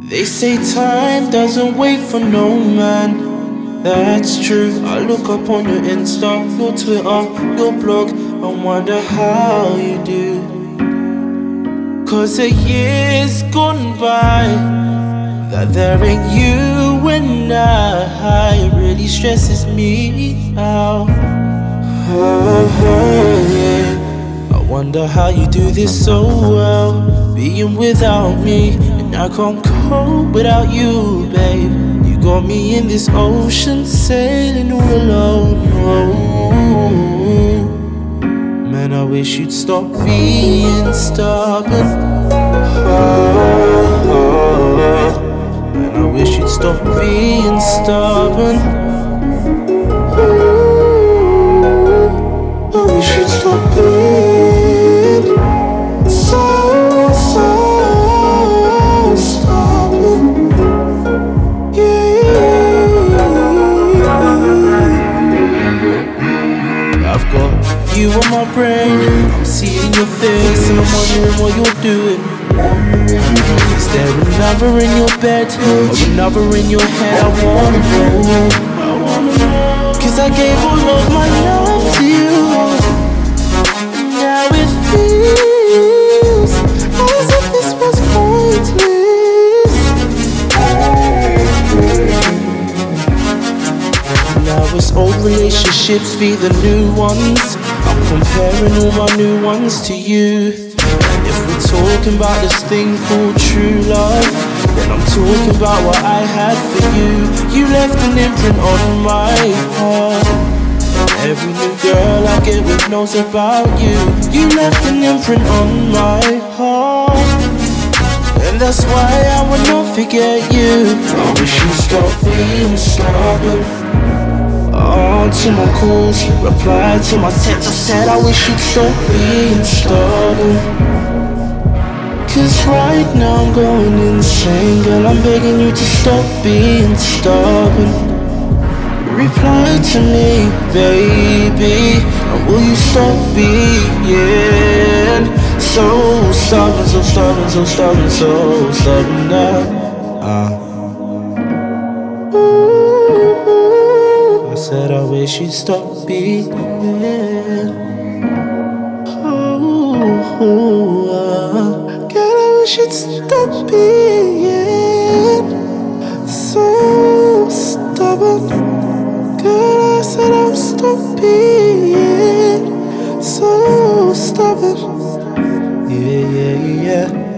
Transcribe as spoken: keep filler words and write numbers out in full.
They say time doesn't wait for no man. That's true. I look up on your Insta, your Twitter, your blog, and wonder how you do. Cause a year's gone by that there ain't you and I. It really stresses me out. Oh, oh, yeah. I wonder how you do this so well, being without me. And I can't cope without you, babe. You got me in this ocean, sailing all alone. Oh, man, I wish you'd stop being stubborn. Oh, oh, man, I wish you'd stop being stubborn. Oh, I wish you'd stop being so, so stubborn. Yeah, I've got you on my brain. I'm seeing your face and I'm wondering what you're doing. Is there another in your bed or another in your head? I wanna know, I wanna know. Cause I gave all of my love to you. Now it feels as if this was pointless. Now it's old relationships be the new ones. I'm comparing all my new ones to you. And if we're talking about this thing called true love, then I'm talking about what I had for you. You left an imprint on my heart. Every new girl I get with knows about you. You left an imprint on my heart, and that's why I will not forget you. I wish you'd stop being stubborn. Answer my calls, reply to my texts. I said I wish you'd stop being stubborn. Cause right now I'm going insane, girl. I'm begging you to stop being stubborn. Reply to me, baby, and will you stop being so stubborn, so stubborn, so stubborn, so stubborn now? Uh. Ooh, I said I wish you'd stop being. Oh, uh, girl, I wish you'd stop being so stubborn. Girl, I said I'll stop being so stubborn. Yeah, yeah, yeah.